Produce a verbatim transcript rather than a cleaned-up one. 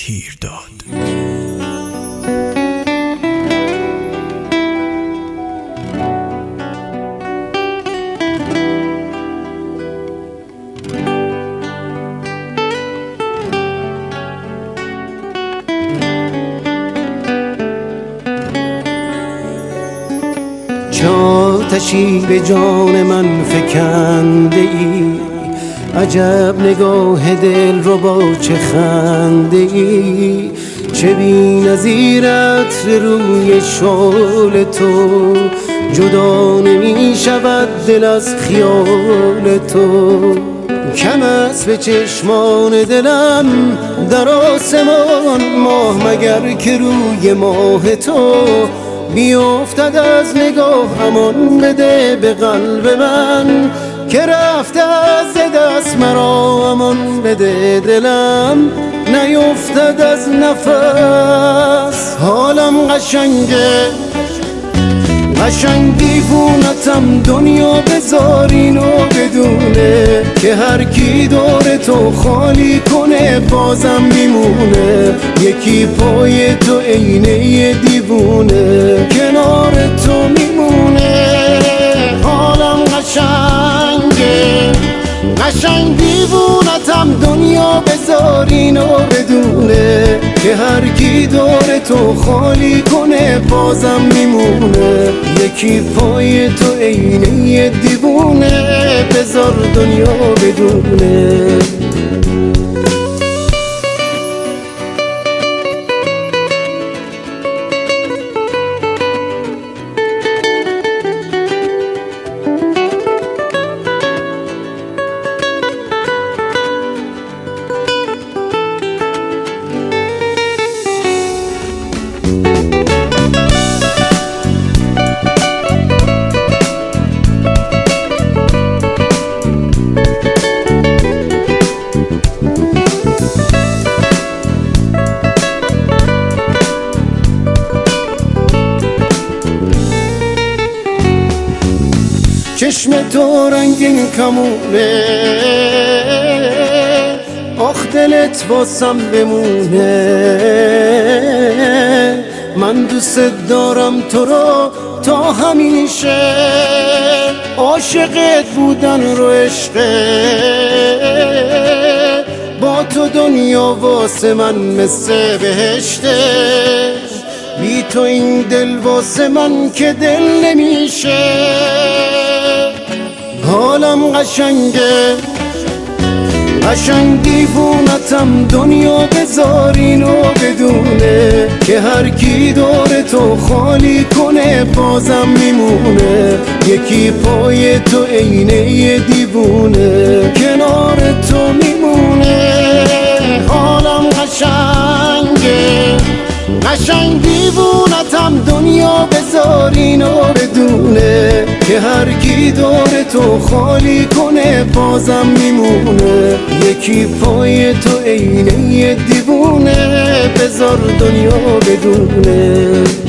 تیر داد. چه آتشی به جان من فکنده ای، عجب نگاه دل رو با چه خنده ای. چه بی نظیرت روی شال تو، جدا نمی شود دل از خیال تو. کم است به چشمان دلم در آسمان ماه، مگر که روی ماه تو بیافتد از نگاه. امان بده به قلب من که رفته از دست مرا، امان بده دلم نیفتد از نفس. حالم قشنگه قشنگ دیوونتم، دنیا بذار اینو بدونه که هر کی دور تو خالی کنه بازم میمونه. یکی پای تو عینه دیوونه کنار تو میمونه. حالم قشنگه قشنگ دیوونتم، دنیا بذار اینو بدونه که هر کی دور تو خالی کنه بازم میمونه. یکی پای تو عینه دیوونه بذار دنیا بدونه. چشم تو رنگین کمونه، آخ دلت واسم بمونه. من دوست دارم تو رو تا همیشه، عاشقت بودن رو عشقه. با تو دنیا واسه من مثل بهشته، بی تو این دل واسه من که دل نمیشه. حالم قشنگه قشنگ دیوونتم، دنیا بذار اینو بدونه که هر کی دور تو خالی کنه بازم میمونه. یکی پای تو عینه دیوونه کنار تو میمونه. حالم قشنگه قشنگ دیوونتم، دنیا بذار اینو بدونه که هر کی دور تو خالی کنه بازم میمونه. یکی پای تو عینه دیوونه بذار دنیا بدونه.